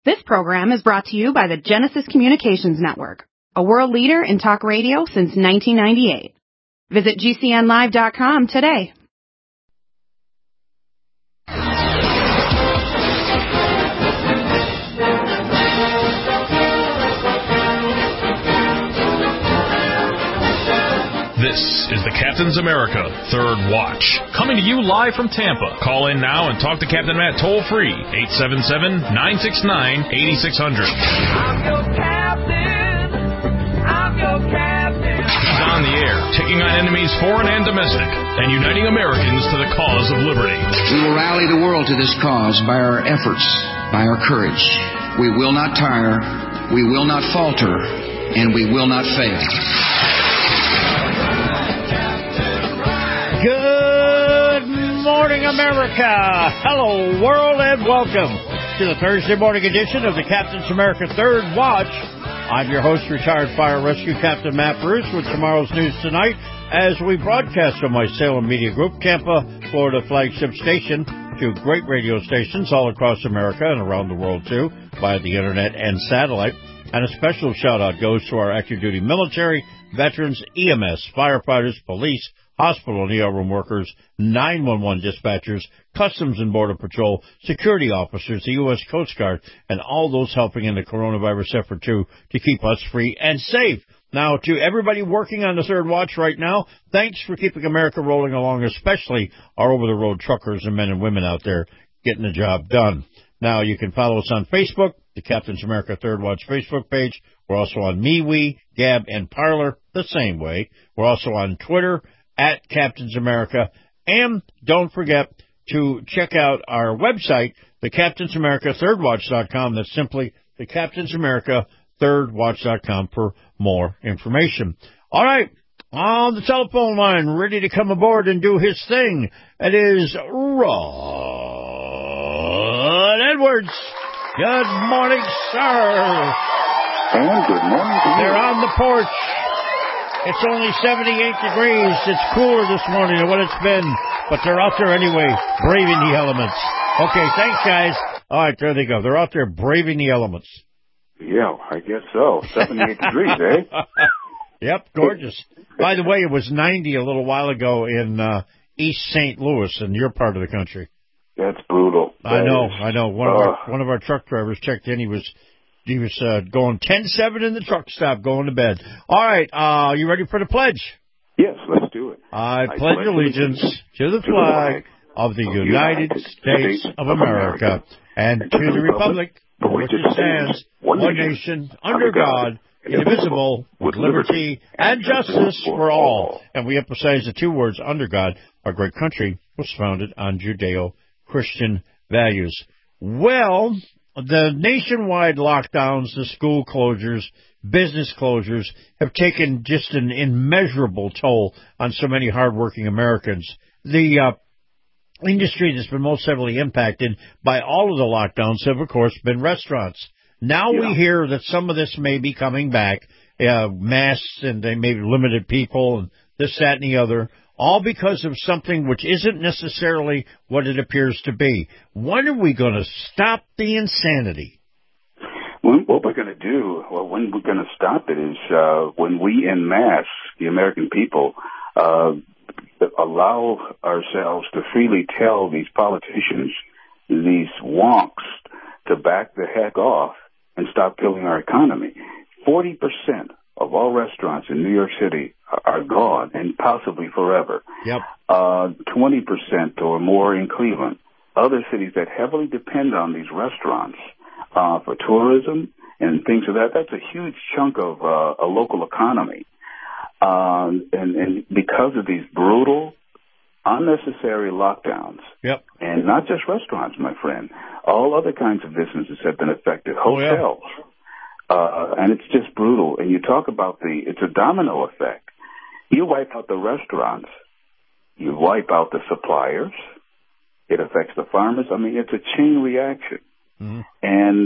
This program is brought to you by the Genesis Communications Network, a world leader in talk radio since 1998. Visit GCNlive.com today. This is the Captain's America Third Watch, coming to you live from Tampa. Call in now and talk to Captain Matt toll-free, 877-969-8600. I'm your captain. I'm your captain. He's on the air, taking on enemies foreign and domestic, and uniting Americans to the cause of liberty. We will rally the world to this cause by our efforts, by our courage. We will not tire, we will not falter, and we will not fail. Good morning, America. Hello, world, and welcome to the Thursday morning edition of the Captain's America Third Watch. I'm your host, retired fire rescue Captain Matt Bruce, with tomorrow's news tonight as we broadcast from my Salem Media Group, Tampa, Florida flagship station, to great radio stations all across America and around the world, too, via the internet and satellite. And a special shout-out goes to our active duty military, veterans, EMS, firefighters, police, hospital and ER room workers, 911 dispatchers, Customs and Border Patrol, security officers, the U.S. Coast Guard, and all those helping in the coronavirus effort, too, to keep us free and safe. Now, to everybody working on the Third Watch right now, thanks for keeping America rolling along, especially our over-the-road truckers and men and women out there getting the job done. Now, you can follow us on Facebook, the Captain's America Third Watch Facebook page. We're also on MeWe, Gab, and Parler the same way. We're also on Twitter, at Captain's America. And don't forget to check out our website, the Captain's America ThirdWatch.com. That's simply the Captain's America ThirdWatch.com for more information. All right, on the telephone line, ready to come aboard and do his thing, it is Rod Edwards. Good morning, sir. And good morning to you. They're on the porch. It's only 78 degrees. It's cooler this morning than what it's been, but they're out there anyway, braving the elements. Okay, thanks, guys. All right, there they go. They're out there braving the elements. Yeah, I guess so. 78 degrees, eh? Yep, gorgeous. By the way, it was 90 a little while ago in East St. Louis, in your part of the country. That's brutal. I know. One of our truck drivers checked in. He was going 10-7 in the truck stop, going to bed. All right, you ready for the pledge? Yes, let's do it. I pledge allegiance to the flag of the United States of America and to the republic for which it stands, one nation, under God, indivisible, with liberty and justice for all. And we emphasize the two words, under God. Our great country was founded on Judeo-Christian values. Well, the nationwide lockdowns, the school closures, business closures have taken just an immeasurable toll on so many hardworking Americans. The industry that's been most heavily impacted by all of the lockdowns have, of course, been restaurants. Now we hear that some of this may be coming back, masks and they may be limited people and this, that, and the other, all because of something which isn't necessarily what it appears to be. When are we going to stop the insanity? What we're going to do, when we're going to stop it is when we en masse, the American people, allow ourselves to freely tell these politicians, these wonks, to back the heck off and stop killing our economy. 40% of all restaurants in New York City are gone, and possibly forever. Yep. 20% or more in Cleveland. Other cities that heavily depend on these restaurants for tourism and things of that, that's a huge chunk of a local economy. And because of these brutal, unnecessary lockdowns, and not just restaurants, my friend, all other kinds of businesses have been affected, hotels. And it's just brutal. And you talk about it's a domino effect. You wipe out the restaurants, you wipe out the suppliers, it affects the farmers. I mean, it's a chain reaction. Mm-hmm. And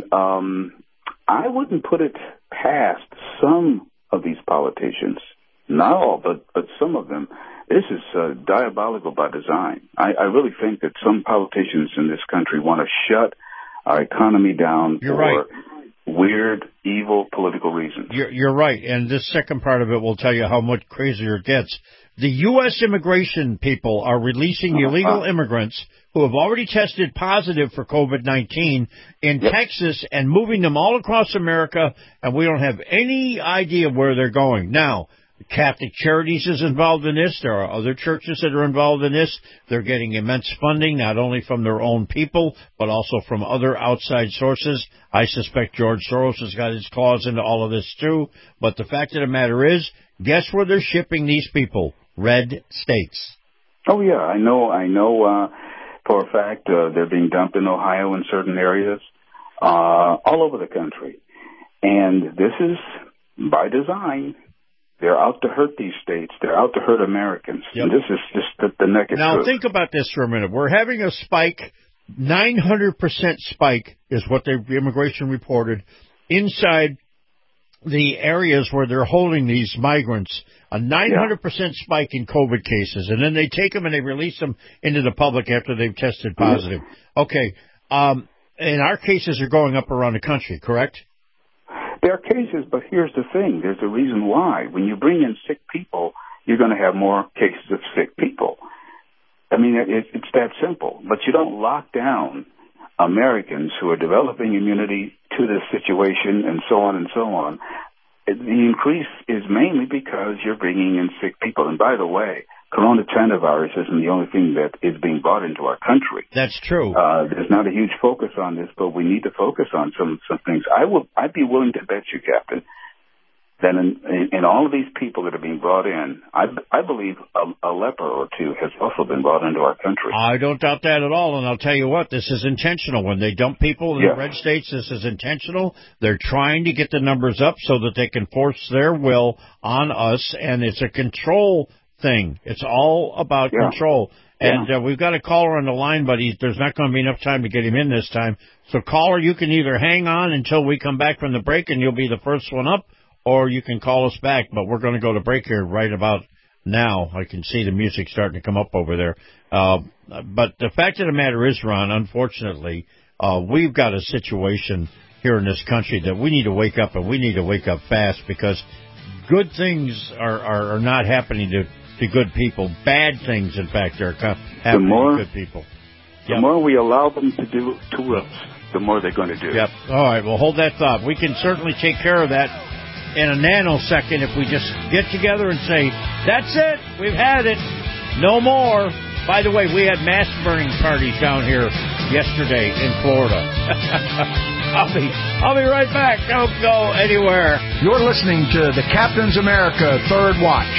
I wouldn't put it past some of these politicians, not all, but some of them. This is diabolical by design. I really think that some politicians in this country want to shut our economy down You're for right. weird, evil political reasons. You're right, and this second part of it will tell you how much crazier it gets. The U.S. immigration people are releasing illegal immigrants who have already tested positive for COVID-19 in Texas and moving them all across America, and we don't have any idea where they're going. Now, Catholic Charities is involved in this. There are other churches that are involved in this. They're getting immense funding, not only from their own people, but also from other outside sources. I suspect George Soros has got his claws into all of this, too. But the fact of the matter is, guess where they're shipping these people? Red states. Oh, yeah, I know for a fact they're being dumped in Ohio in certain areas, all over the country. And this is by design. They're out to hurt these states. They're out to hurt Americans. Yep. And this is just the naked truth. Now, think about this for a minute. We're having a spike, 900% spike is what the immigration reported, inside the areas where they're holding these migrants. A 900% spike in COVID cases. And then they take them and they release them into the public after they've tested positive. Okay. And our cases are going up around the country, correct? There are cases, but here's the thing. There's a reason why. When you bring in sick people, you're going to have more cases of sick people. I mean, it's that simple. But you don't lock down Americans who are developing immunity to this situation and so on and so on. The increase is mainly because you're bringing in sick people. And by the way, coronavirus isn't the only thing that is being brought into our country. That's true. There's not a huge focus on this, but we need to focus on some things. I'd be willing to bet you, Captain, that in all of these people that are being brought in, I believe a leper or two has also been brought into our country. I don't doubt that at all, and I'll tell you what, this is intentional. When they dump people in the red states, this is intentional. They're trying to get the numbers up so that they can force their will on us, and it's a control thing. It's all about control. And we've got a caller on the line, but there's not going to be enough time to get him in this time. So, caller, you can either hang on until we come back from the break, and you'll be the first one up, or you can call us back, but we're going to go to break here right about now. I can see the music starting to come up over there. But the fact of the matter is, Ron, unfortunately, we've got a situation here in this country that we need to wake up, and we need to wake up fast, because good things are not happening to good people. Bad things, in fact, are happening to good people. The more we allow them to do to us, the more they're going to do. Yep. All right, well, hold that thought. We can certainly take care of that in a nanosecond if we just get together and say, that's it, we've had it, no more. By the way, we had mass burning parties down here yesterday in Florida. I'll be right back. Don't go anywhere. You're listening to the Captain's America Third Watch.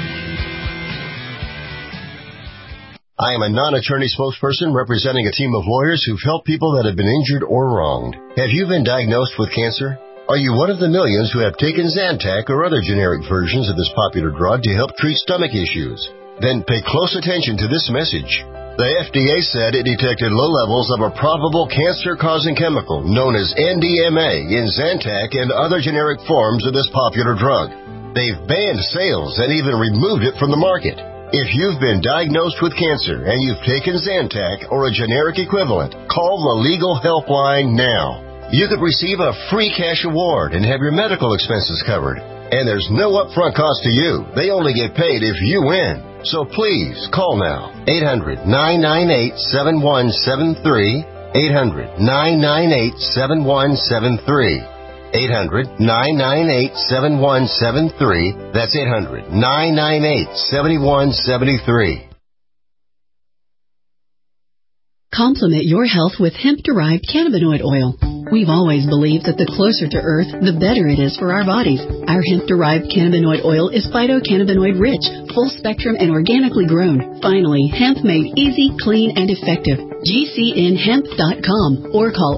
I am a non-attorney spokesperson representing a team of lawyers who've helped people that have been injured or wronged. Have you been diagnosed with cancer? Are you one of the millions who have taken Zantac or other generic versions of this popular drug to help treat stomach issues? Then pay close attention to this message. The FDA said it detected low levels of a probable cancer-causing chemical known as NDMA in Zantac and other generic forms of this popular drug. They've banned sales and even removed it from the market. If you've been diagnosed with cancer and you've taken Zantac or a generic equivalent, call the Legal Helpline now. You could receive a free cash award and have your medical expenses covered. And there's no upfront cost to you. They only get paid if you win. So please, call now. 800-998-7173. 800-998-7173. 800-998-7173. That's 800-998-7173. Complement your health with hemp-derived cannabinoid oil. We've always believed that the closer to Earth, the better it is for our bodies. Our hemp-derived cannabinoid oil is phytocannabinoid-rich, full-spectrum, and organically grown. Finally, hemp made easy, clean, and effective. GCNhemp.com or call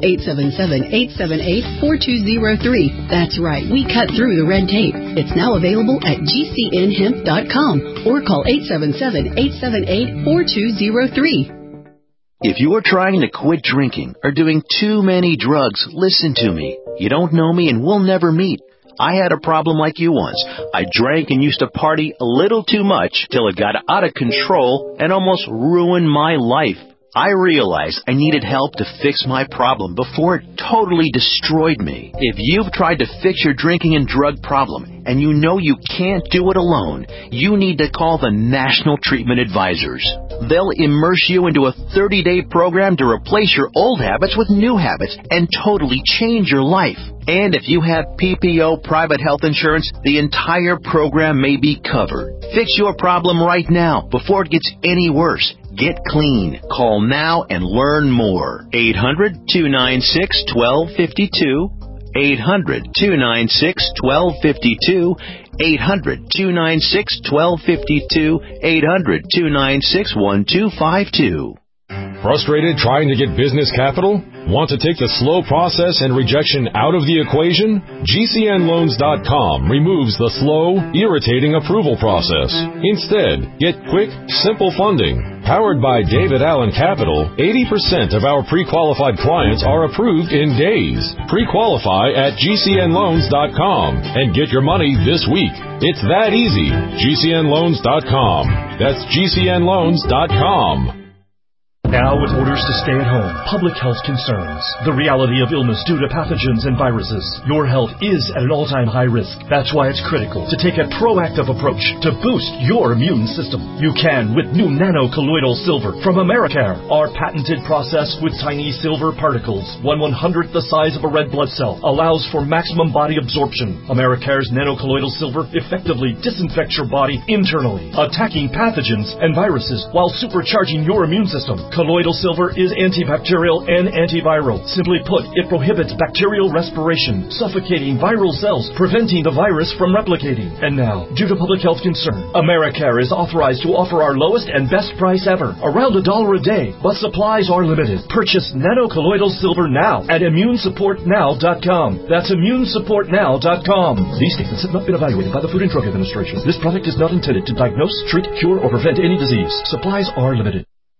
877-878-4203. That's right, we cut through the red tape. It's now available at GCNhemp.com or call 877-878-4203. If you are trying to quit drinking or doing too many drugs, listen to me. You don't know me and we'll never meet. I had a problem like you once. I drank and used to party a little too much till it got out of control and almost ruined my life. I realized I needed help to fix my problem before it totally destroyed me. If you've tried to fix your drinking and drug problem and you know you can't do it alone, you need to call the National Treatment Advisors. They'll immerse you into a 30-day program to replace your old habits with new habits and totally change your life. And if you have PPO private health insurance, the entire program may be covered. Fix your problem right now before it gets any worse. Get clean. Call now and learn more. 800-296-1252. 800-296-1252. 800-296-1252. 800-296-1252. Frustrated trying to get business capital? Want to take the slow process and rejection out of the equation? GCNLoans.com removes the slow, irritating approval process. Instead, get quick, simple funding. Powered by David Allen Capital, 80% of our pre-qualified clients are approved in days. Pre-qualify at GCNLoans.com and get your money this week. It's that easy. GCNLoans.com. That's GCNLoans.com. Now with orders to stay at home, public health concerns, the reality of illness due to pathogens and viruses, your health is at an all-time high risk. That's why it's critical to take a proactive approach to boost your immune system. You can with new nano-colloidal silver from Americare. Our patented process with tiny silver particles, 1/100th the size of a red blood cell, allows for maximum body absorption. Americare's nano-colloidal silver effectively disinfects your body internally, attacking pathogens and viruses while supercharging your immune system. Colloidal silver is antibacterial and antiviral. Simply put, it prohibits bacterial respiration, suffocating viral cells, preventing the virus from replicating. And now, due to public health concern, Americare is authorized to offer our lowest and best price ever, around $1 a day, but supplies are limited. Purchase nano-colloidal silver now at ImmuneSupportNow.com. That's ImmuneSupportNow.com. These statements have not been evaluated by the Food and Drug Administration. This product is not intended to diagnose, treat, cure, or prevent any disease. Supplies are limited.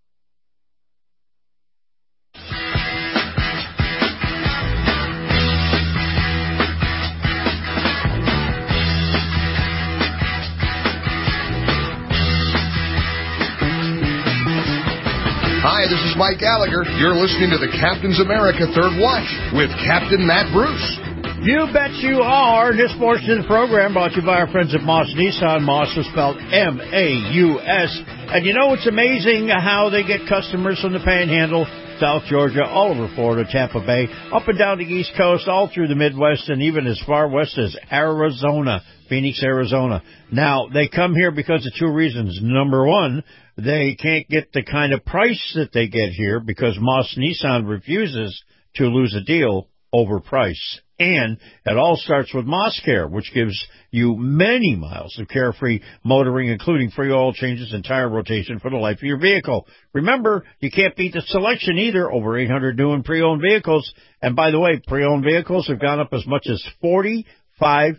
Hi, this is Mike Gallagher. You're listening to the Captain's America Third Watch with Captain Matt Bruce. You bet you are. This portion of the program brought to you by our friends at Moss Nissan. Moss is spelled M-A-U-S. And you know, it's amazing how they get customers from the Panhandle, South Georgia, all over Florida, Tampa Bay, up and down the East Coast, all through the Midwest, and even as far west as Arizona, Phoenix, Arizona. Now, they come here because of two reasons. Number one, they can't get the kind of price that they get here because Moss Nissan refuses to lose a deal over price. And it all starts with Moss Care, which gives you many miles of carefree motoring, including free oil changes and tire rotation for the life of your vehicle. Remember, you can't beat the selection either. Over 800 new and pre-owned vehicles. And by the way, pre-owned vehicles have gone up as much as 45%.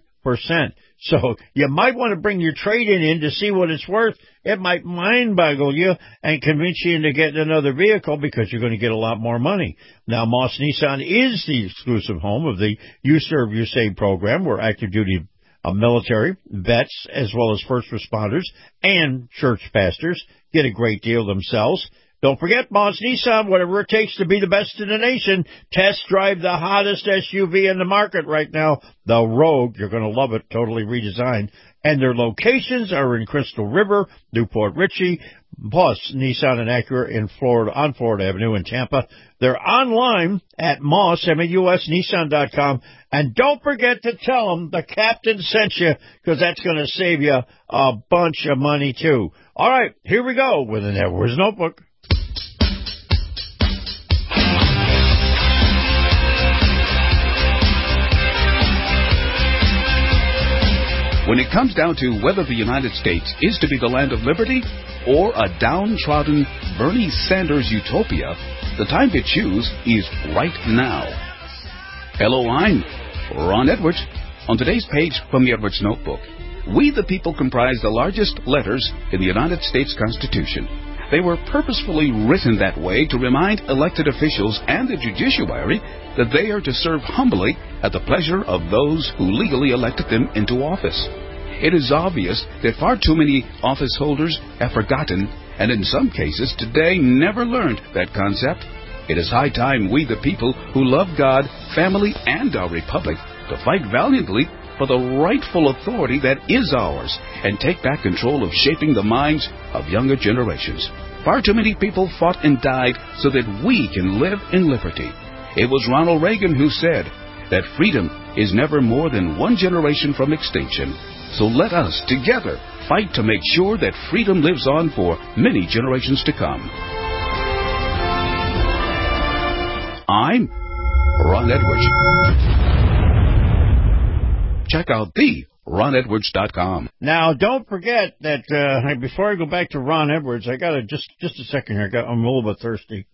So you might want to bring your trade-in in to see what it's worth. It might mind-boggle you and convince you into getting another vehicle because you're going to get a lot more money. Now, Moss Nissan is the exclusive home of the You Serve, You Save program, where active-duty military, vets, as well as first responders and church pastors get a great deal themselves. Don't forget, Moss Nissan, whatever it takes to be the best in the nation. Test drive the hottest SUV in the market right now, the Rogue. You're going to love it, totally redesigned. And their locations are in Crystal River, Newport Richey, plus Nissan and Acura in Florida, on Florida Avenue in Tampa. They're online at Nissan.com. And don't forget to tell them the captain sent you, because that's going to save you a bunch of money, too. All right, here we go with an Edwards Notebook. When it comes down to whether the United States is to be the land of liberty or a downtrodden Bernie Sanders utopia, the time to choose is right now. Hello, I'm Ron Edwards. On today's page from the Edwards Notebook, we the people comprise the largest letters in the United States Constitution. They were purposefully written that way to remind elected officials and the judiciary that they are to serve humbly at the pleasure of those who legally elected them into office. It is obvious that far too many office holders have forgotten and in some cases today never learned that concept. It is high time we, the people who love God, family, and our republic, to fight valiantly for the rightful authority that is ours and take back control of shaping the minds of younger generations. Far too many people fought and died so that we can live in liberty. It was Ronald Reagan who said that freedom is never more than one generation from extinction. So let us, together, fight to make sure that freedom lives on for many generations to come. I'm Ron Edwards. Check out theronedwards.com. Now, don't forget that before I go back to Ron Edwards, I got to just a second here. I'm a little bit thirsty.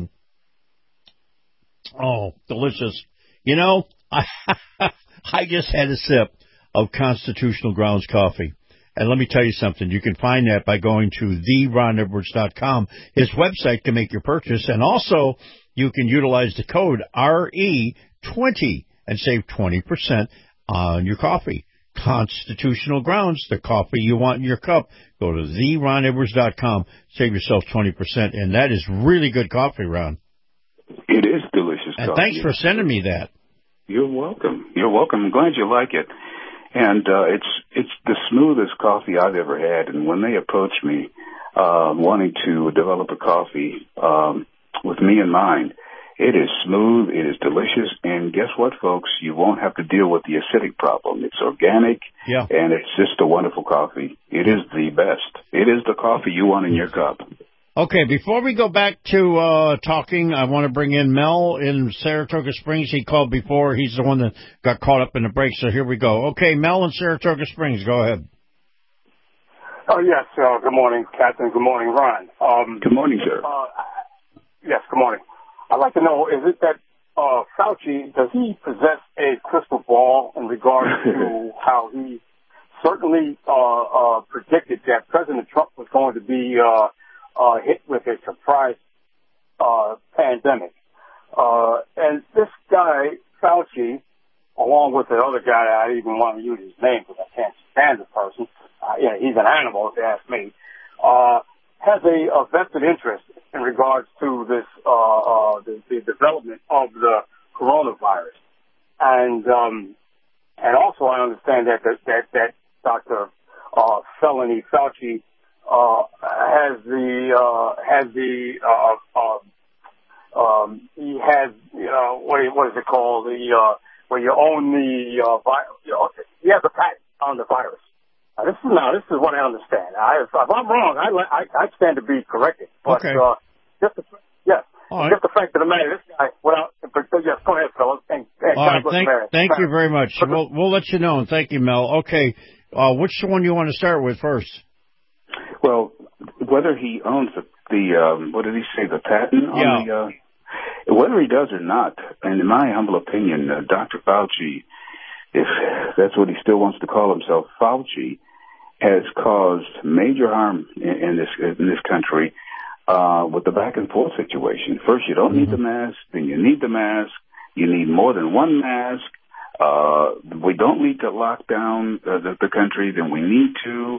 Oh, delicious. You know, I just had a sip of Constitutional Grounds coffee. And let me tell you something. You can find that by going to theronedwards.com. His website to make your purchase. And also, you can utilize the code RE20 and save 20% on your coffee. Constitutional Grounds, the coffee you want in your cup. Go to theronedwards.com. Save yourself 20%. And that is really good coffee, Ron. It is delicious and coffee. Thanks for sending me that. You're welcome. You're welcome. I'm glad you like it. And it's the smoothest coffee I've ever had. And when they approached me wanting to develop a coffee with me in mind, it is smooth, it is delicious, and guess what, folks? You won't have to deal with the acidic problem. It's organic, and it's just a wonderful coffee. It is the best. It is the coffee you want in your cup. Okay, before we go back to talking, I want to bring in Mel in Saratoga Springs. He called before. He's the one that got caught up in the break, so here we go. Okay, Mel in Saratoga Springs, go ahead. Oh, yes. Good morning, Captain. Good morning, Ron. Good morning, sir. Yes, good morning. I'd like to know, is it that Fauci, does he possess a crystal ball in regards to how he certainly predicted that President Trump was going to be hit with a surprise pandemic? And this guy, Fauci, along with the other guy, I didn't even want to use his name because I can't stand the person. He's an animal, if you ask me. Has a vested interest in regards to this the development of the coronavirus, and also I understand that Dr. Felony Fauci he has what is it called, where you own the he has a patent on the virus. This is what I understand. If I'm wrong, I stand to be corrected. But, okay. Just the fact of the matter, this guy, yes, go ahead, fellas. Thank you very much. We'll let you know, and thank you, Mel. Okay, which one you want to start with first? Well, whether he owns the what did he say, the patent on the, whether he does or not, and in my humble opinion, Dr. Fauci, if that's what he still wants to call himself, Fauci, has caused major harm in this country with the back and forth situation. First, you don't need the mask, then you need the mask. You need more than one mask. We don't need to lock down the country, then we need to.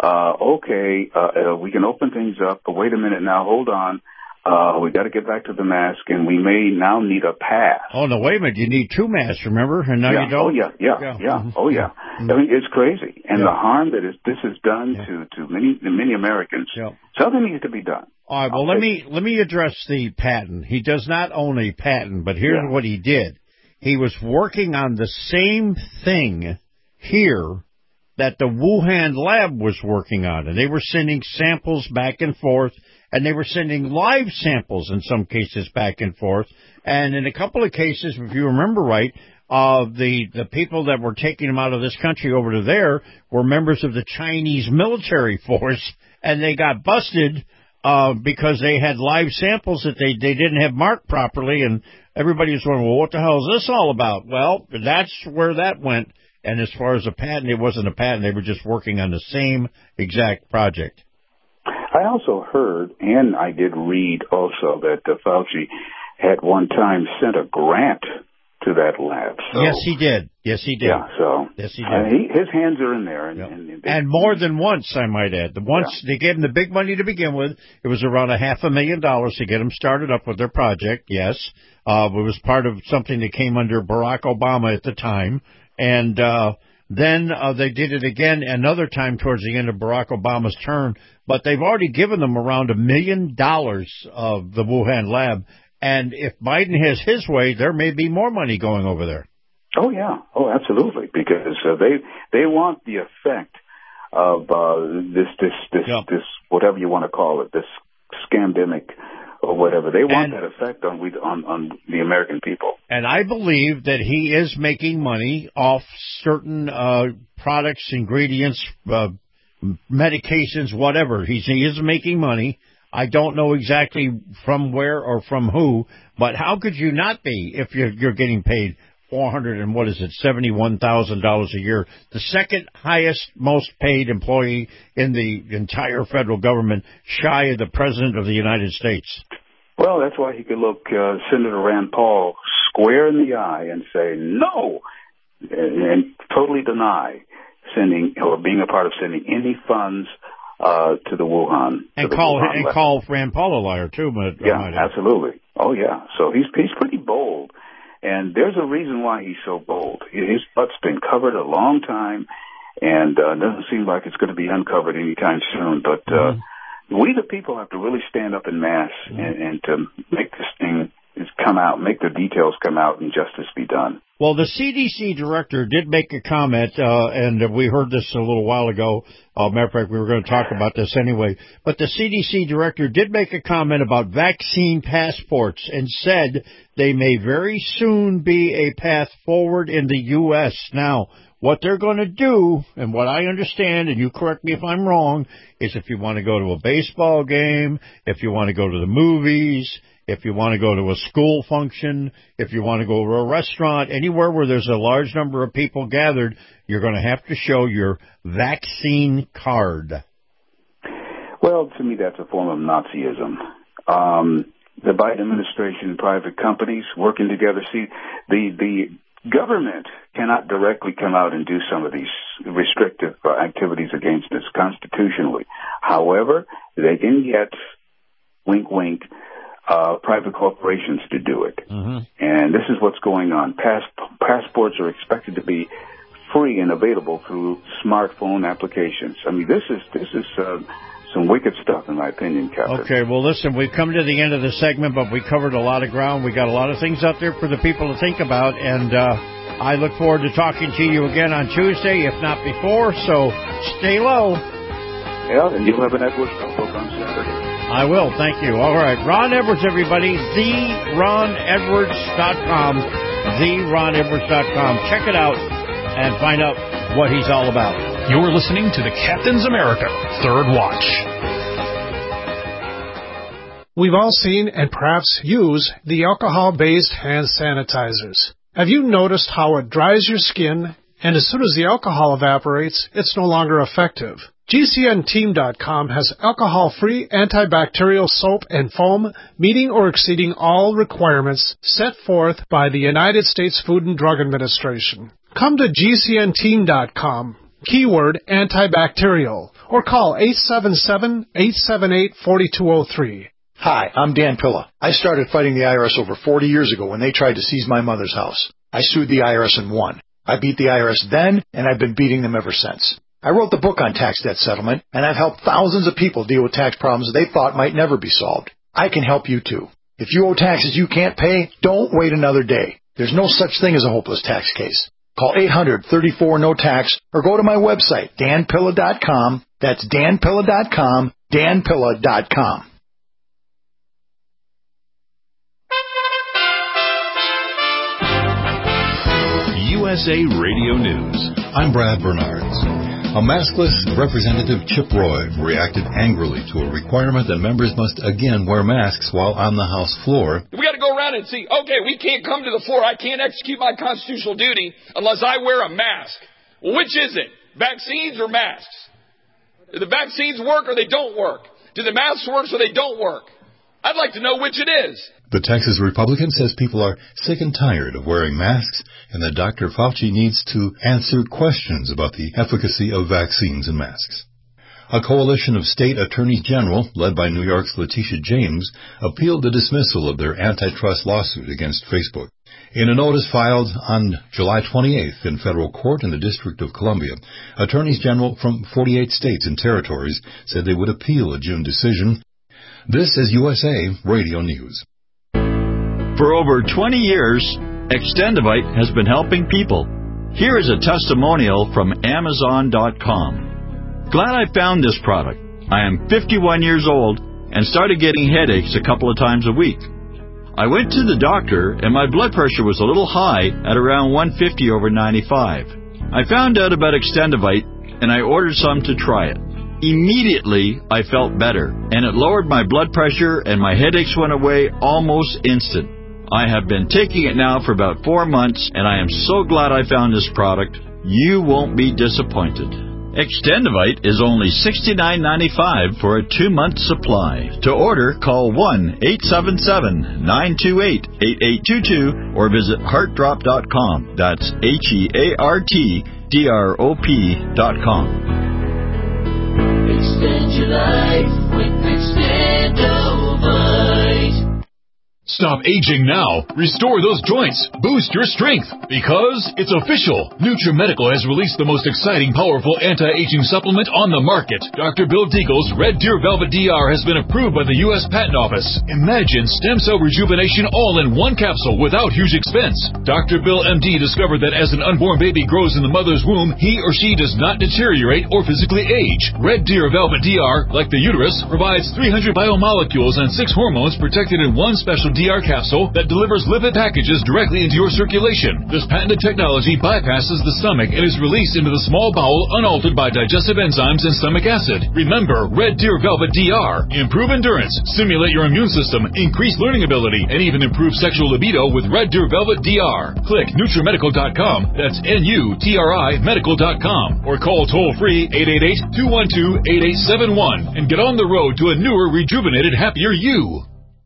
We can open things up, but wait a minute now, hold on. We got to get back to the mask, and we may now need a pass. Oh, no, wait a minute. You need two masks, remember? And now you don't? Oh, yeah. I mean, it's crazy. And the harm that this has done to many Americans, something needs to be done. All right, well, let me address the patent. He does not own a patent, but here's what he did. He was working on the same thing here that the Wuhan lab was working on, and they were sending samples back and forth, and they were sending live samples in some cases back and forth. And in a couple of cases, if you remember right, the people that were taking them out of this country over to there were members of the Chinese military force, and they got busted because they had live samples that they didn't have marked properly, and everybody was wondering, well, what the hell is this all about? Well, that's where that went. And as far as a patent, it wasn't a patent. They were just working on the same exact project. I also heard, and I did read also, that Fauci at one time sent a grant to that lab. So, yes, he did. Yes, he did. Yeah, so yes, he did. His hands are in there, and more than once, I might add. They gave him the big money to begin with. It was around $500,000 to get them started up with their project. Yes, it was part of something that came under Barack Obama at the time, and then they did it again another time towards the end of Barack Obama's term. But they've already given them around $1 million of the Wuhan lab. And if Biden has his way, there may be more money going over there. Oh, yeah. Oh, absolutely. Because they want the effect of this whatever you want to call it, this scamdemic or whatever. They want that effect on the American people. And I believe that he is making money off certain products, ingredients, medications, whatever. He is making money. I don't know exactly from where or from who, but how could you not be if you're getting paid $71,000 a year, the second highest, most paid employee in the entire federal government, shy of the President of the United States? Well, that's why he could look Senator Rand Paul square in the eye and say no, and totally deny sending or being a part of sending any funds to the Wuhan. And call Rand Paul a liar, too. Absolutely. Oh, yeah. So he's pretty bold. And there's a reason why he's so bold. His butt's been covered a long time, and it doesn't seem like it's going to be uncovered anytime soon. But we, the people, have to really stand up in mass and to make this thing come out, make the details come out, and justice be done. Well, the CDC director did make a comment, and we heard this a little while ago. Matter of fact, we were going to talk about this anyway. But the CDC director did make a comment about vaccine passports and said they may very soon be a path forward in the U.S. Now, what they're going to do, and what I understand, and you correct me if I'm wrong, is if you want to go to a baseball game, if you want to go to the movies, if you want to go to a school function, if you want to go to a restaurant, anywhere where there's a large number of people gathered, you're going to have to show your vaccine card. Well, to me, that's a form of Nazism. The Biden administration and private companies working together. See, the government cannot directly come out and do some of these restrictive activities against us constitutionally. However, they can get, wink, wink, private corporations to do it. And this is what's going on. Passports are expected to be free and available through smartphone applications. I mean, this is some wicked stuff, in my opinion, Captain. Okay, well, listen, we've come to the end of the segment, but we covered a lot of ground. We got a lot of things out there for the people to think about, and I look forward to talking to you again on Tuesday, if not before, so stay low. Yeah, and you'll have an Edwards book on Saturday. I will, thank you. All right, Ron Edwards, everybody, theronedwards.com, theronedwards.com. Check it out and find out what he's all about. You're listening to the Captain's America Third Watch. We've all seen and perhaps use the alcohol-based hand sanitizers. Have you noticed how it dries your skin, and as soon as the alcohol evaporates, it's no longer effective? GCNteam.com has alcohol-free antibacterial soap and foam meeting or exceeding all requirements set forth by the United States Food and Drug Administration. Come to GCNteam.com, keyword antibacterial, or call 877-878-4203. Hi, I'm Dan Pilla. I started fighting the IRS over 40 years ago when they tried to seize my mother's house. I sued the IRS and won. I beat the IRS then, and I've been beating them ever since. I wrote the book on tax debt settlement, and I've helped thousands of people deal with tax problems they thought might never be solved. I can help you too. If you owe taxes you can't pay, don't wait another day. There's no such thing as a hopeless tax case. Call 800-34-NO-TAX or go to my website, danpilla.com. That's danpilla.com, danpilla.com. USA Radio News. I'm Brad Bernards. A maskless Representative Chip Roy reacted angrily to a requirement that members must again wear masks while on the House floor. We got to go around and see, okay, we can't come to the floor. I can't execute my constitutional duty unless I wear a mask. Well, which is it? Vaccines or masks? Do the vaccines work or they don't work? Do the masks work so they don't work? I'd like to know which it is. The Texas Republican says people are sick and tired of wearing masks and that Dr. Fauci needs to answer questions about the efficacy of vaccines and masks. A coalition of state attorneys general, led by New York's Letitia James, appealed the dismissal of their antitrust lawsuit against Facebook. In a notice filed on July 28th in federal court in the District of Columbia, attorneys general from 48 states and territories said they would appeal a June decision. This is USA Radio News. For over 20 years, Extendivite has been helping people. Here is a testimonial from Amazon.com. Glad I found this product. I am 51 years old and started getting headaches a couple of times a week. I went to the doctor and my blood pressure was a little high at around 150 over 95. I found out about Extendivite and I ordered some to try it. Immediately, I felt better and it lowered my blood pressure and my headaches went away almost instant. I have been taking it now for about 4 months and I am so glad I found this product. You won't be disappointed. Extendivite is only $69.95 for a 2-month supply. To order, call 1-877-928-8822 or visit heartdrop.com. That's HEARTDROP.com. Extend your life with Extendivite. Stop aging now. Restore those joints. Boost your strength. Because it's official. NutriMedical has released the most exciting, powerful anti-aging supplement on the market. Dr. Bill Deagle's Red Deer Velvet DR has been approved by the U.S. Patent Office. Imagine stem cell rejuvenation all in one capsule without huge expense. Dr. Bill MD discovered that as an unborn baby grows in the mother's womb, he or she does not deteriorate or physically age. Red Deer Velvet DR, like the uterus, provides 300 biomolecules and 6 hormones protected in one special DR capsule that delivers lipid packages directly into your circulation. This patented technology bypasses the stomach and is released into the small bowel unaltered by digestive enzymes and stomach acid. Remember, Red Deer Velvet DR. Improve endurance, stimulate your immune system, increase learning ability, and even improve sexual libido with Red Deer Velvet DR. Click NutriMedical.com, that's NUTRI Medical.com, or call toll-free 888-212-8871 and get on the road to a newer, rejuvenated, happier you.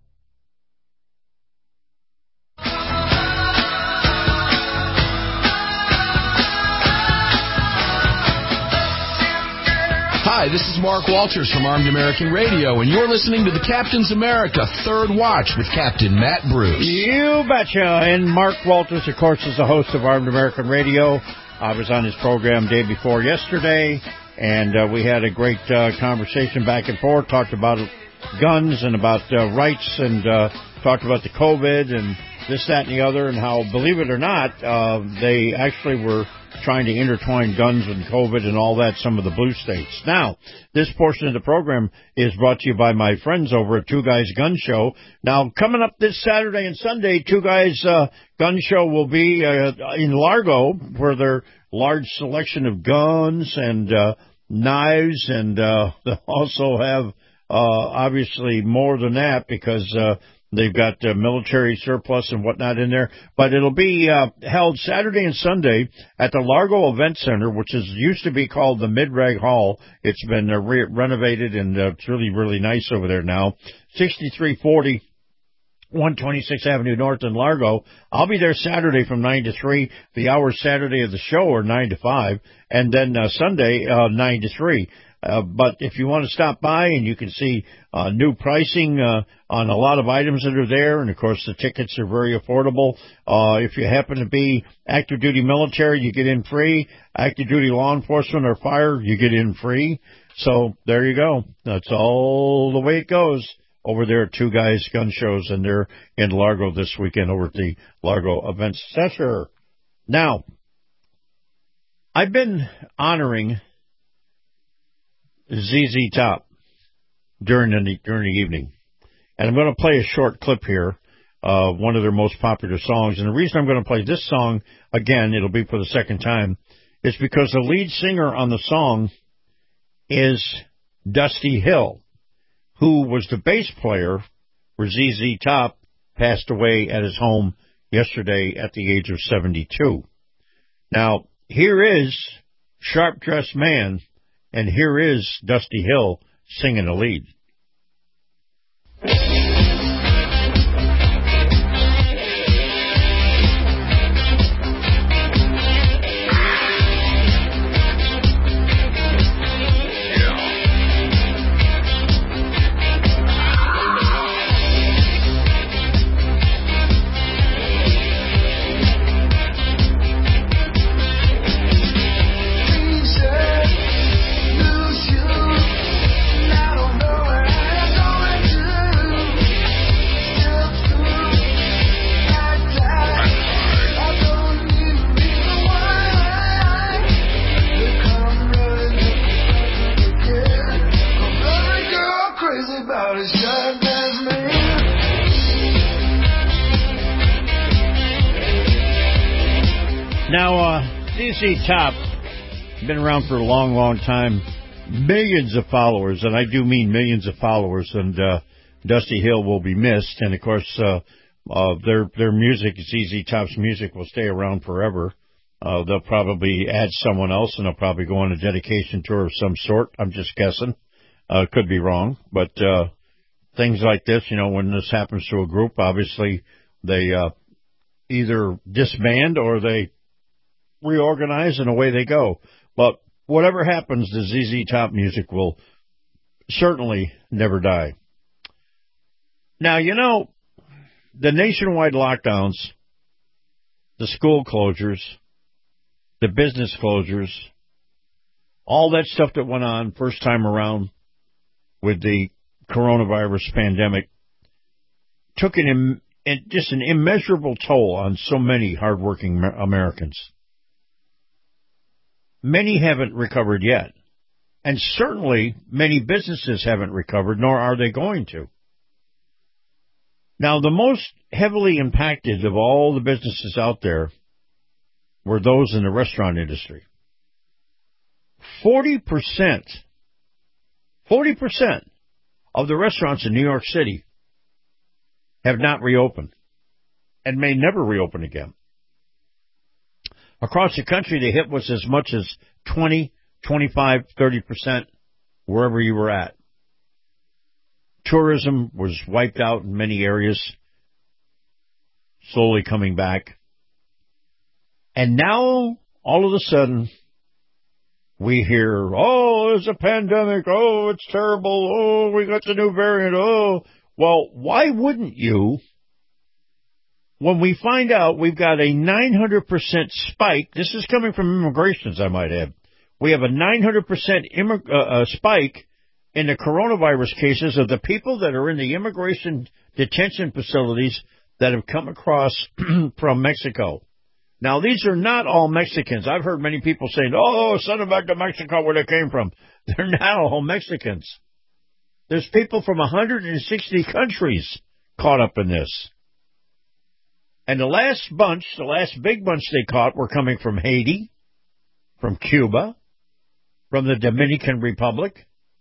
Hi, this is Mark Walters from Armed American Radio, and you're listening to the Captain's America Third Watch with Captain Matt Bruce. You betcha. And Mark Walters, of course, is the host of Armed American Radio. I was on his program day before yesterday, and we had a great conversation back and forth, talked about guns and about rights, and talked about the COVID and this, that, and the other, and how, believe it or not, they actually were trying to intertwine guns and COVID and all that, some of the blue states. Now, this portion of the program is brought to you by my friends over at Two Guys Gun Show. Now, coming up this Saturday and Sunday, Two Guys Gun Show will be in Largo, where their large selection of guns and knives, and they also have obviously more than that, because they've got military surplus and whatnot in there. But it'll be held Saturday and Sunday at the Largo Event Center, which used to be called the Midrag Hall. It's been renovated, and it's really, really nice over there now. 6340 126th Avenue North in Largo. I'll be there Saturday from 9 to 3. The hours Saturday of the show are 9 to 5, and then Sunday 9 to 3. But if you want to stop by, and you can see new pricing on a lot of items that are there, and of course the tickets are very affordable. If you happen to be active duty military, you get in free. Active duty law enforcement or fire, you get in free. So there you go. That's all the way it goes over there at Two Guys Gun Shows, and they're in Largo this weekend over at the Largo Event Center. Now, I've been honoring ZZ Top during the evening, and I'm going to play a short clip here, one of their most popular songs. And the reason I'm going to play this song again, it'll be for the second time, is because the lead singer on the song is Dusty Hill, who was the bass player for ZZ Top, passed away at his home yesterday at the age of 72. Now, here is Sharp Dressed Man, and here is Dusty Hill singing the lead. Now, ZZ Top, been around for a long, long time. Millions of followers, and I do mean millions of followers, and Dusty Hill will be missed. And, of course, their music, ZZ Top's music, will stay around forever. They'll probably add someone else, and they'll probably go on a dedication tour of some sort. I'm just guessing. Could be wrong. But things like this, you know, when this happens to a group, obviously they either disband or they reorganize, and away they go. But whatever happens, the ZZ Top music will certainly never die. Now, you know, the nationwide lockdowns, the school closures, the business closures, all that stuff that went on first time around with the coronavirus pandemic took just an immeasurable toll on so many hardworking Americans. Many haven't recovered yet, and certainly many businesses haven't recovered, nor are they going to. Now, the most heavily impacted of all the businesses out there were those in the restaurant industry. 40% of the restaurants in New York City have not reopened and may never reopen again. Across the country, the hit was as much as 20, 25, 30% wherever you were at. Tourism was wiped out in many areas, slowly coming back. And now, all of a sudden, we hear, oh, there's a pandemic, oh, it's terrible, oh, we got the new variant, oh. Well, why wouldn't you, when we find out we've got a 900% spike, this is coming from immigrations, I might add. We have a 900% spike in the coronavirus cases of the people that are in the immigration detention facilities that have come across from Mexico. Now, these are not all Mexicans. I've heard many people saying, oh, send them back to Mexico where they came from. They're not all Mexicans. There's people from 160 countries caught up in this. And the last big bunch they caught were coming from Haiti, from Cuba, from the Dominican Republic,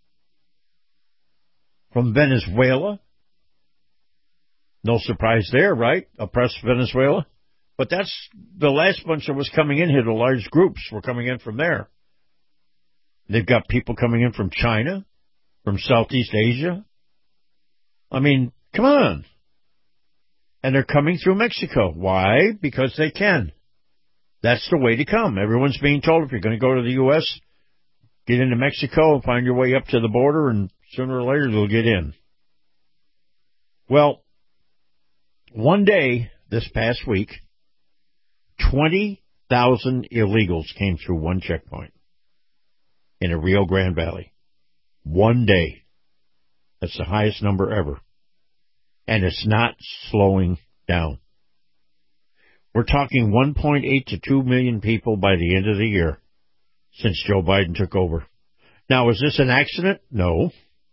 from Venezuela. No surprise there, right? Oppressed Venezuela. But that's the last bunch that was coming in here. The large groups were coming in from there. They've got people coming in from China, from Southeast Asia. I mean, come on. And they're coming through Mexico. Why? Because they can. That's the way to come. Everyone's being told if you're going to go to the U.S., get into Mexico and find your way up to the border, and sooner or later they'll get in. Well, one day this past week, 20,000 illegals came through one checkpoint in the Rio Grande Valley. One day. That's the highest number ever. And it's not slowing down. We're talking 1.8 to 2 million people by the end of the year since Joe Biden took over. Now, is this an accident? No.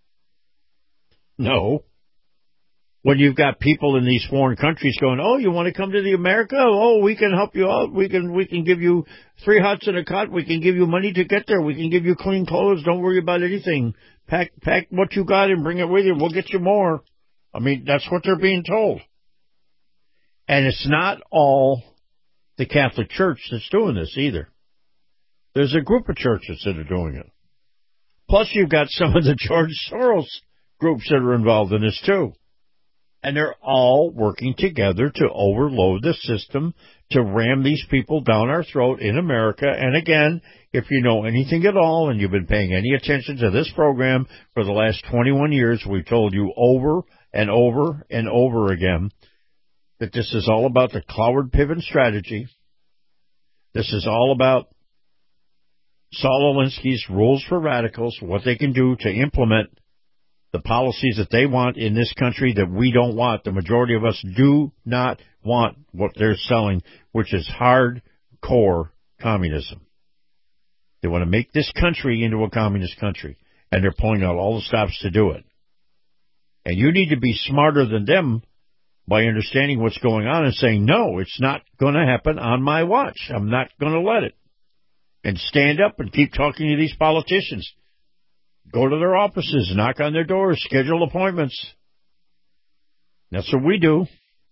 No. When you've got people in these foreign countries going, oh, you want to come to the America? Oh, we can help you out. We can give you 3 huts and a cot. We can give you money to get there. We can give you clean clothes. Don't worry about anything. Pack what you got and bring it with you. We'll get you more. I mean, that's what they're being told. And it's not all the Catholic Church that's doing this either. There's a group of churches that are doing it. Plus, you've got some of the George Soros groups that are involved in this too. And they're all working together to overload the system, to ram these people down our throat in America. And again, if you know anything at all and you've been paying any attention to this program for the last 21 years, we've told you over and over and over again that this is all about the Cloward Piven strategy. This is all about Saul Alinsky's rules for radicals, what they can do to implement the policies that they want in this country that we don't want. The majority of us do not want what they're selling, which is hardcore communism. They want to make this country into a communist country, and they're pulling out all the stops to do it. And you need to be smarter than them by understanding what's going on and saying, no, it's not going to happen on my watch. I'm not going to let it. And stand up and keep talking to these politicians. Go to their offices, knock on their doors, schedule appointments. That's what we do.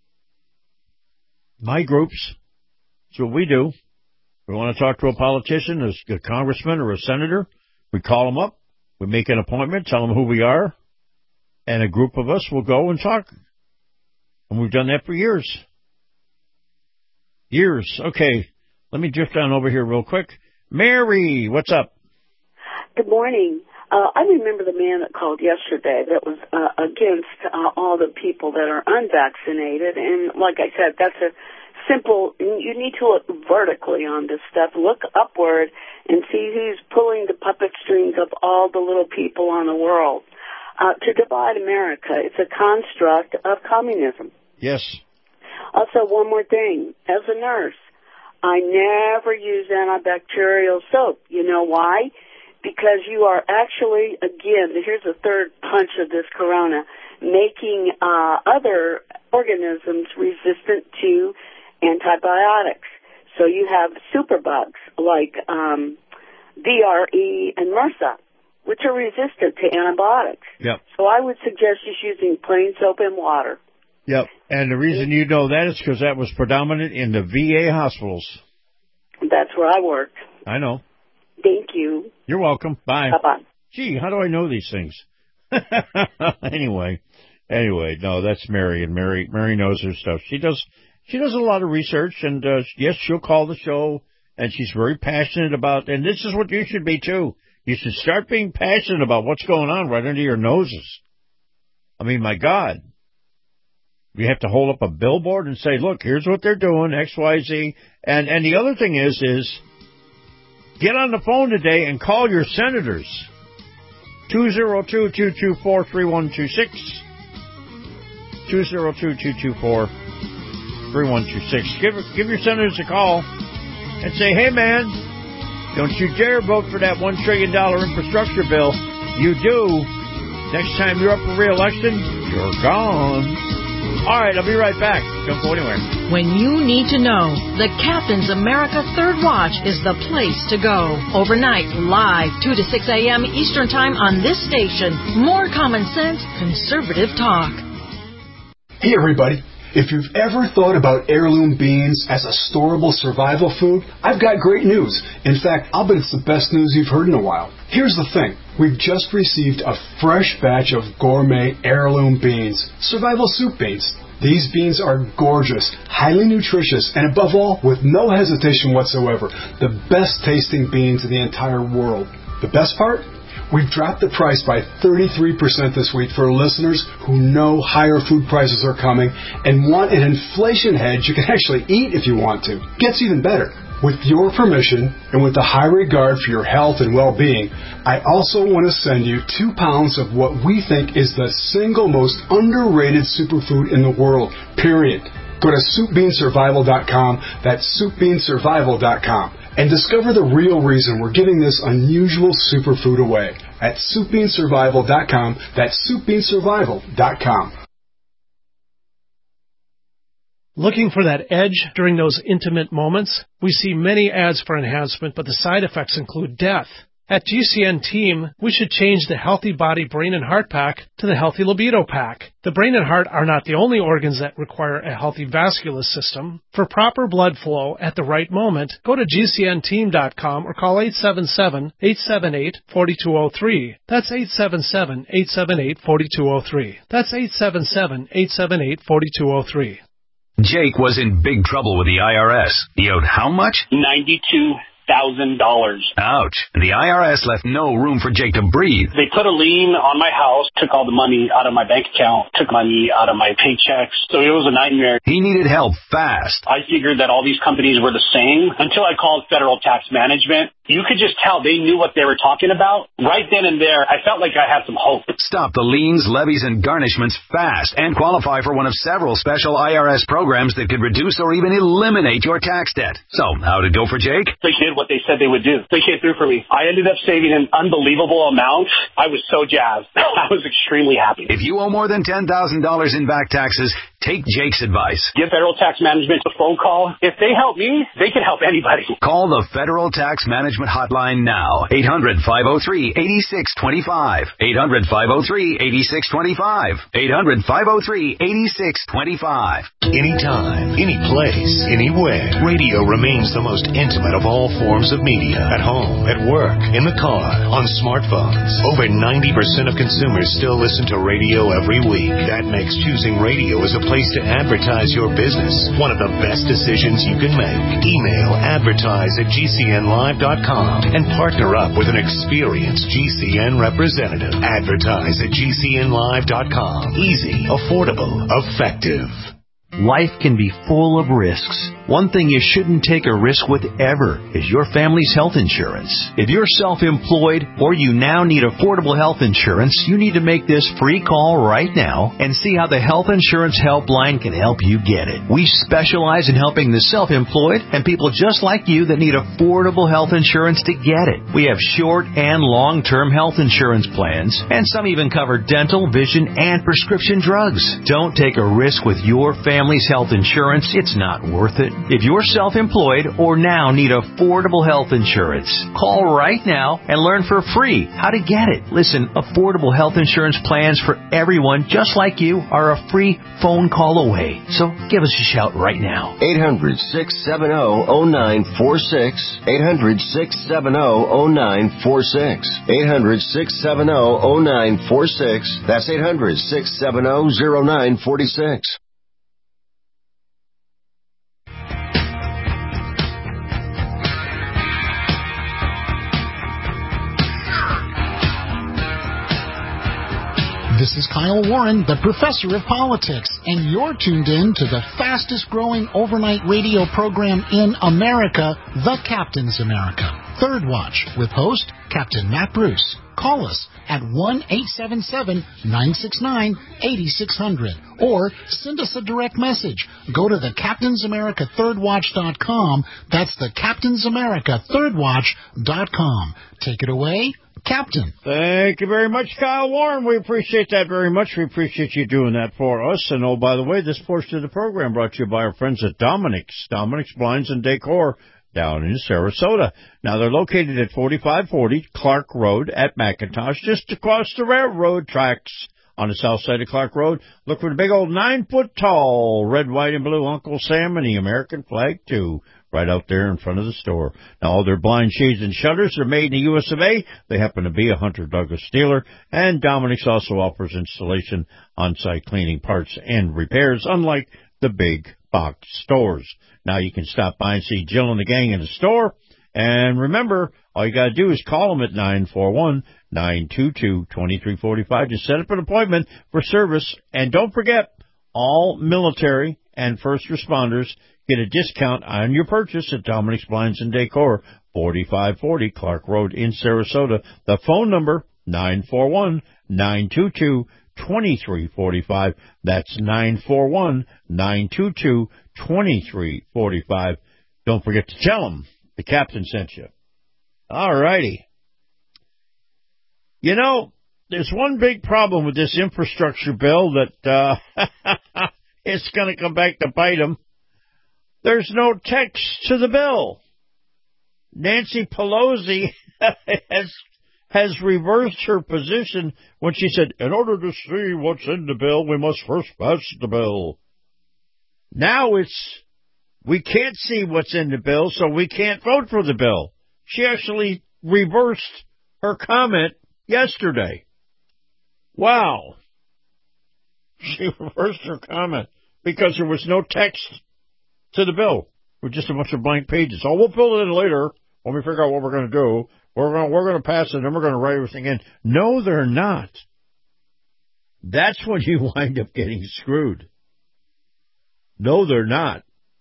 My groups, that's what we do. We want to talk to a politician, a congressman or a senator. We call them up. We make an appointment, tell them who we are, and a group of us will go and talk. And we've done that for years. Years. Okay, let me drift on over here real quick. Mary, what's up? Good morning. I remember the man that called yesterday that was against all the people that are unvaccinated. And like I said, that's a simple, you need to look vertically on this stuff. Look upward and see who's pulling the puppet strings of all the little people on the world. To divide America, it's a construct of communism. Yes. Also, one more thing. As a nurse, I never use antibacterial soap. You know why? Because you are actually, again, here's the third punch of this corona, making other organisms resistant to antibiotics. So you have superbugs like VRE and MRSA, which are resistant to antibiotics. Yep. So I would suggest just using plain soap and water. Yep. And the reason you know that is because that was predominant in the VA hospitals. That's where I worked. I know. Thank you. You're welcome. Bye. Bye-bye. Gee, how do I know these things? Anyway, no, that's Mary, and Mary knows her stuff. She does a lot of research, and yes, she'll call the show, and she's very passionate about, and this is what you should be too. You should start being passionate about what's going on right under your noses. I mean, my God. You have to hold up a billboard and say, look, here's what they're doing, X, Y, Z. And the other thing is get on the phone today and call your senators. 202-224-3126. 202-224-3126. Give your senators a call and say, hey, man, don't you dare vote for that $1 trillion infrastructure bill. You do. Next time you're up for re-election, you're gone. All right, I'll be right back. Don't go anywhere. When you need to know, the Captain's America Third Watch is the place to go. Overnight, live, 2 to 6 a.m. Eastern Time on this station. More common sense, conservative talk. Hey, everybody. If you've ever thought about heirloom beans as a storable survival food, I've got great news. In fact, I'll bet it's the best news you've heard in a while. Here's the thing. We've just received a fresh batch of gourmet heirloom beans, survival soup beans. These beans are gorgeous, highly nutritious, and above all, with no hesitation whatsoever, the best tasting beans in the entire world. The best part? We've dropped the price by 33% this week for listeners who know higher food prices are coming and want an inflation hedge you can actually eat if you want to. Gets even better. With your permission and with a high regard for your health and well-being, I also want to send you 2 pounds of what we think is the single most underrated superfood in the world, period. Go to SoupBeanSurvival.com, that's SoupBeanSurvival.com, and discover the real reason we're giving this unusual superfood away at SoupBeanSurvival.com, that's SoupBeanSurvival.com. Looking for that edge during those intimate moments? We see many ads for enhancement, but the side effects include death. At GCN Team, we should change the Healthy Body, Brain, and Heart Pack to the Healthy Libido Pack. The brain and heart are not the only organs that require a healthy vascular system. For proper blood flow at the right moment, go to GCNteam.com or call 877-878-4203. That's 877-878-4203. That's 877-878-4203. Jake was in big trouble with the IRS. He owed how much? $92,000. Ouch. The IRS left no room for Jake to breathe. They put a lien on my house, took all the money out of my bank account, took money out of my paychecks. So it was a nightmare. He needed help fast. I figured that all these companies were the same until I called Federal Tax Management. You could just tell they knew what they were talking about. Right then and there, I felt like I had some hope. Stop the liens, levies, and garnishments fast and qualify for one of several special IRS programs that could reduce or even eliminate your tax debt. So, how did it go for Jake? They did what they said they would do. They came through for me. I ended up saving an unbelievable amount. I was so jazzed. I was extremely happy. If you owe more than $10,000 in back taxes, Take Jake's advice. Give Federal Tax Management a phone call. If they help me, they can help anybody. Call the Federal Tax Management Hotline now. 800-503-8625. 800-503-8625. 800-503-8625. Anytime, any place, anywhere. Radio remains the most intimate of all forms of media. At home, at work, in the car, on smartphones. Over 90% of consumers still listen to radio every week. That makes choosing radio as a place to advertise your business one of the best decisions you can make. Email advertise@gcnlive.com and partner up with an experienced GCN representative. Advertise@gcnlive.com. Easy, affordable, effective. Life can be full of risks. One thing you shouldn't take a risk with ever is your family's health insurance. If you're self-employed or you now need affordable health insurance, you need to make this free call right now and see how the Health Insurance Helpline can help you get it. We specialize in helping the self-employed and people just like you that need affordable health insurance to get it. We have short and long-term health insurance plans, and some even cover dental, vision, and prescription drugs. Don't take a risk with your family's health insurance. It's not worth it. If you're self-employed or now need affordable health insurance, call right now and learn for free how to get it. Listen, affordable health insurance plans for everyone just like you are a free phone call away. So give us a shout right now. 800-670-0946. 800-670-0946. 800-670-0946. That's 800-670-0946. This is Kyle Warren, the professor of politics, and you're tuned in to the fastest growing overnight radio program in America, The Captain's America. Third Watch with host Captain Matt Bruce. Call us at 1-877-969-8600 or send us a direct message. Go to thecaptainsamericathirdwatch.com. That's thecaptainsamericathirdwatch.com. Take it away, Captain. Thank you very much, Kyle Warren. We appreciate that very much. We appreciate you doing that for us. And, oh, by the way, this portion of the program brought to you by our friends at Dominic's Blinds and Decor down in Sarasota. Now, they're located at 4540 Clark Road at McIntosh, just across the railroad tracks on the south side of Clark Road. Look for the big old 9-foot-tall red, white, and blue Uncle Sam and the American flag, too, right out there in front of the store. Now, all their blind shades and shutters are made in the U.S. of A. They happen to be a Hunter Douglas dealer, and Dominic's also offers installation, on-site cleaning, parts, and repairs, unlike the big box stores. Now, you can stop by and see Jill and the gang in the store. And remember, all you got to do is call them at 941-922-2345 to set up an appointment for service. And don't forget, all military and first responders get a discount on your purchase at Dominic's Blinds and Decor, 4540 Clark Road in Sarasota. The phone number, 941-922-2345. That's 941-922-2345. Don't forget to tell them the captain sent you. All righty. You know, there's one big problem with this infrastructure bill that it's going to come back to bite them. There's no text to the bill. Nancy Pelosi has reversed her position when she said, in order to see what's in the bill, we must first pass the bill. Now we can't see what's in the bill, so we can't vote for the bill. She actually reversed her comment yesterday. Wow. She reversed her comment because there was no text to the bill. With just a bunch of blank pages. Oh, we'll fill it in later when we figure out what we're going to do. We're going to pass it, and then we're going to write everything in. No, they're not. That's when you wind up getting screwed. No, they're not.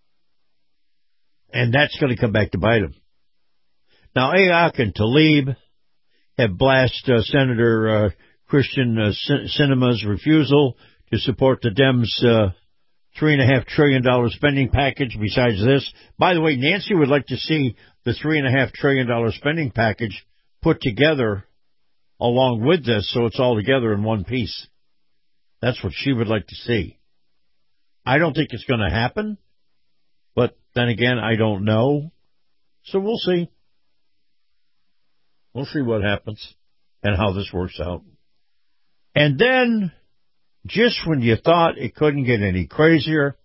And that's going to come back to bite them. Now, Ayok and Tlaib have blasted Senator Christian Sinema's refusal to support the Dems' $3.5 trillion spending package. Besides this, by the way, Nancy would like to see the $3.5 trillion spending package put together along with this, so it's all together in one piece. That's what she would like to see. I don't think it's going to happen, but then again, I don't know. So we'll see. We'll see what happens and how this works out. And then, just when you thought it couldn't get any crazier,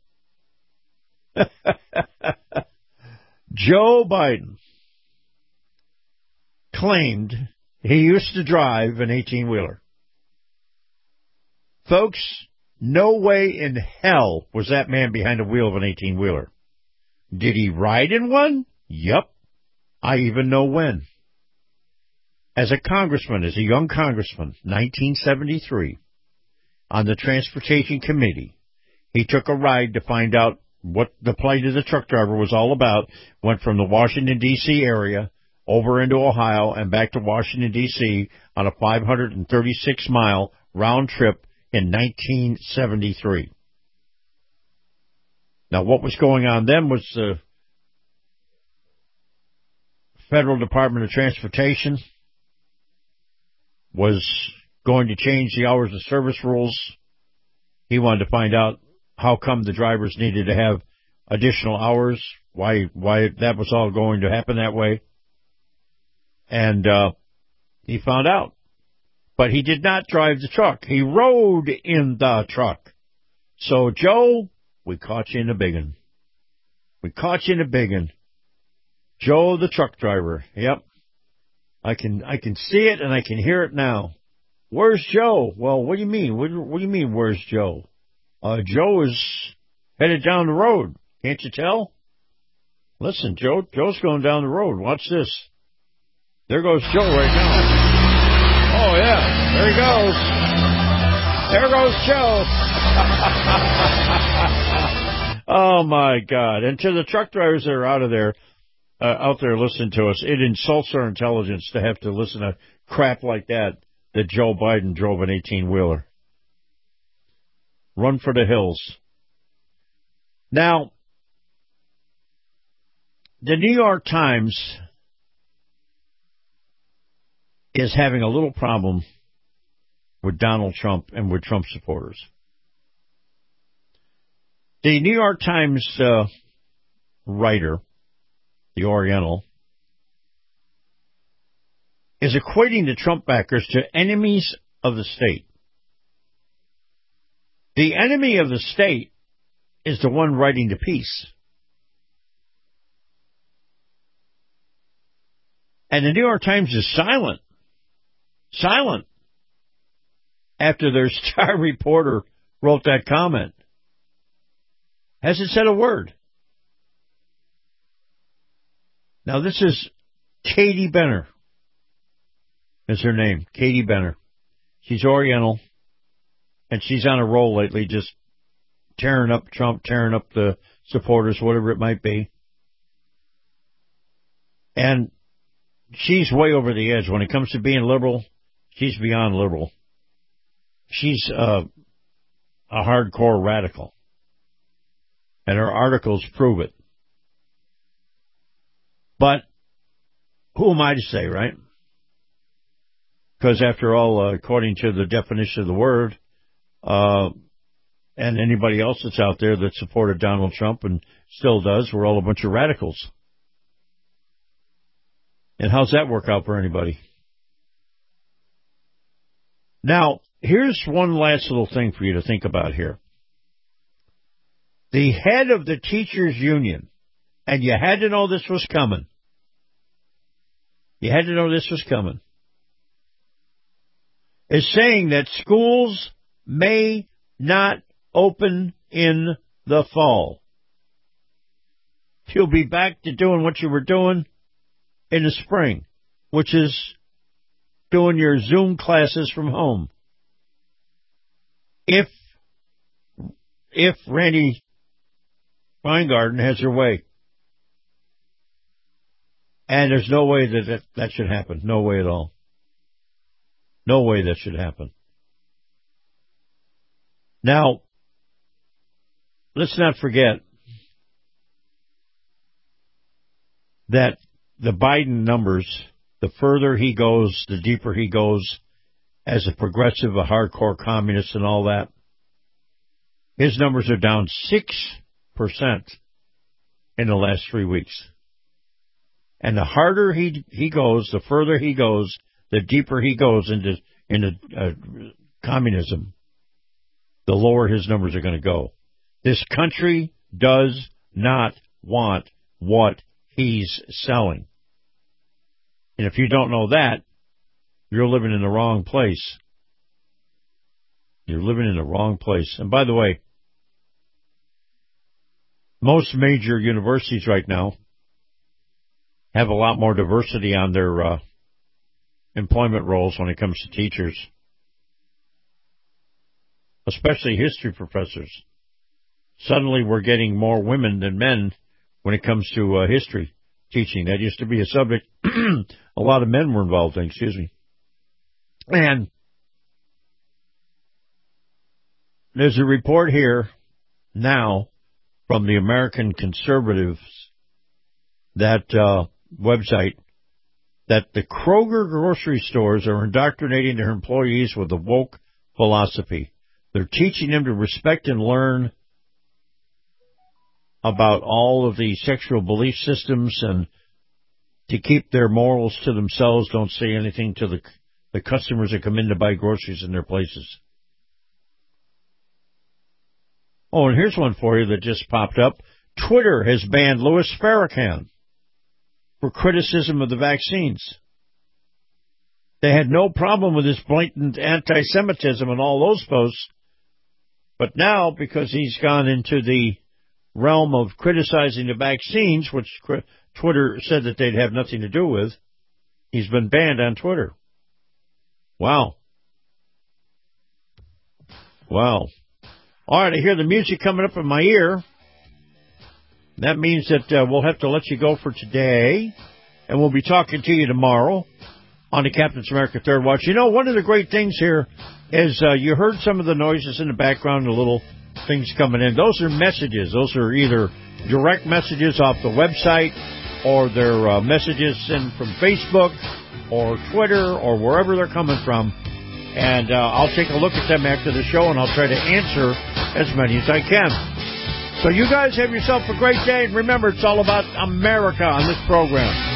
Joe Biden claimed he used to drive an 18-wheeler. Folks, no way in hell was that man behind the wheel of an 18-wheeler. Did he ride in one? Yep. I even know when. As a congressman, as a young congressman, 1973, on the Transportation Committee, he took a ride to find out what the plight of the truck driver was all about, went from the Washington, D.C. area over into Ohio and back to Washington, D.C. on a 536-mile round trip in 1973. Now, what was going on then was the Federal Department of Transportation was going to change the hours of service rules. He wanted to find out how come the drivers needed to have additional hours, why that was all going to happen that way. And he found out. But he did not drive the truck. He rode in the truck. So, Joe, we caught you in the biggin. We caught you in the biggin. Joe, the truck driver. Yep. I can see it and I can hear it now. Where's Joe? Well, what do you mean? What do you mean, where's Joe? Joe is headed down the road. Can't you tell? Listen, Joe's going down the road. Watch this. There goes Joe right now. Oh, yeah. There he goes. There goes Joe. Oh, my God. And to the truck drivers that are out there listening to us, it insults our intelligence to have to listen to crap like that Joe Biden drove an 18-wheeler. Run for the hills. Now, the New York Times is having a little problem with Donald Trump and with Trump supporters. The New York Times writer, the Oriental, is equating the Trump backers to enemies of the state. The enemy of the state is the one writing the piece. And the New York Times is silent after their star reporter wrote that comment. Hasn't said a word. Now, this is Katie Benner, is her name, Katie Benner. She's Oriental, and she's on a roll lately, just tearing up Trump, tearing up the supporters, whatever it might be. And she's way over the edge. When it comes to being liberal, she's beyond liberal. She's a hardcore radical. And her articles prove it. But who am I to say, right? Because after all, according to the definition of the word, and anybody else that's out there that supported Donald Trump and still does, we're all a bunch of radicals. And how's that work out for anybody? Now, here's one last little thing for you to think about here. The head of the teachers union, and you had to know this was coming. You had to know this was coming. Is saying that schools may not open in the fall. You'll be back to doing what you were doing in the spring, which is doing your Zoom classes from home. If Randy Weingarten has her way. And there's no way that should happen. No way at all. No way that should happen. Now, let's not forget that the Biden numbers, the further he goes, the deeper he goes as a progressive, a hardcore communist and all that, His numbers are down 6% in the last 3 weeks. And the harder he goes, the further he goes, the deeper he goes into communism, the lower his numbers are going to go. This country does not want what he's selling. And if you don't know that, you're living in the wrong place. You're living in the wrong place. And by the way, most major universities right now have a lot more diversity on their employment roles when it comes to teachers, especially history professors. Suddenly we're getting more women than men when it comes to history teaching. That used to be a subject a lot of men were involved in, And there's a report here now from the American Conservatives, that website, that the Kroger grocery stores are indoctrinating their employees with a woke philosophy. They're teaching them to respect and learn about all of the sexual belief systems and to keep their morals to themselves. Don't say anything to the customers that come in to buy groceries in their places. Oh, and here's one for you that just popped up. Twitter has banned Louis Farrakhan for criticism of the vaccines. They had no problem with his blatant anti-Semitism and all those posts, but now, because he's gone into the realm of criticizing the vaccines, which Twitter said that they'd have nothing to do with, he's been banned on Twitter. Wow. All right, I hear the music coming up in my ear. That means that we'll have to let you go for today, and we'll be talking to you tomorrow on the Captain's America Third Watch. You know, one of the great things here is you heard some of the noises in the background, the little things coming in. Those are messages. Those are either direct messages off the website, or they're messages in from Facebook or Twitter or wherever they're coming from. And I'll take a look at them after the show, and I'll try to answer as many as I can. So you guys have yourself a great day, and remember, it's all about America on this program.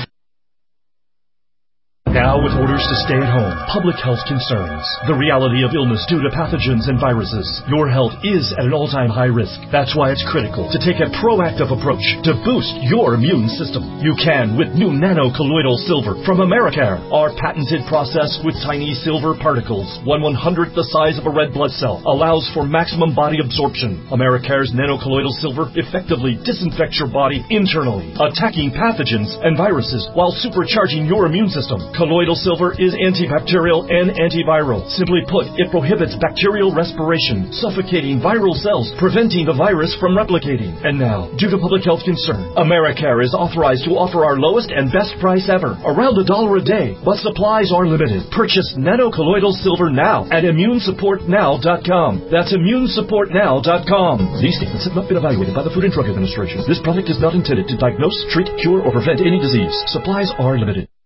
Now, with orders to stay at home, public health concerns, the reality of illness due to pathogens and viruses, your health is at an all-time high risk. That's why it's critical to take a proactive approach to boost your immune system. You can with new nano-colloidal silver from Americare. Our patented process with tiny silver particles, 1/100th the size of a red blood cell, allows for maximum body absorption. Americare's nano-colloidal silver effectively disinfects your body internally, attacking pathogens and viruses while supercharging your immune system. Colloidal silver is antibacterial and antiviral. Simply put, it prohibits bacterial respiration, suffocating viral cells, preventing the virus from replicating. And now, due to public health concern, Americare is authorized to offer our lowest and best price ever, around $1 a day, but supplies are limited. Purchase nano-colloidal silver now at immunesupportnow.com. That's immunesupportnow.com. These statements have not been evaluated by the Food and Drug Administration. This product is not intended to diagnose, treat, cure, or prevent any disease. Supplies are limited.